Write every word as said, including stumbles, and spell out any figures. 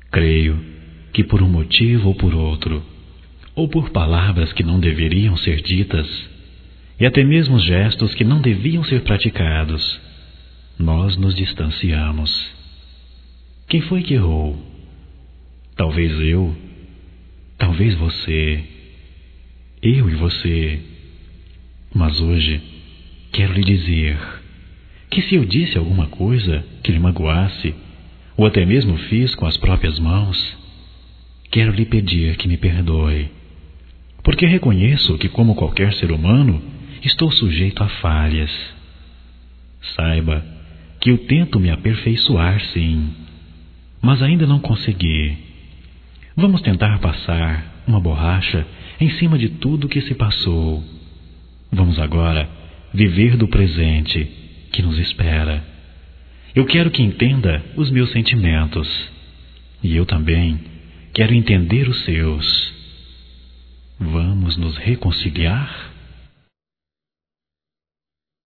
Creio que por um motivo ou por outro, ou por palavras que não deveriam ser ditas, e até mesmo gestos que não deviam ser praticados, nós nos distanciamos. Quem foi que errou? Talvez eu, talvez você, eu e você. Mas hoje quero lhe dizer que se eu disse alguma coisa que lhe magoasse, ou até mesmo fiz com as próprias mãos, quero lhe pedir que me perdoe, porque reconheço que, como qualquer ser humano, estou sujeito a falhas. Saiba que eu tento me aperfeiçoar, sim, mas ainda não consegui. Vamos tentar passar uma borracha em cima de tudo que se passou. Vamos agora viver do presente que nos espera. Eu quero que entenda os meus sentimentos, e eu também quero entender os seus. Vamos nos reconciliar?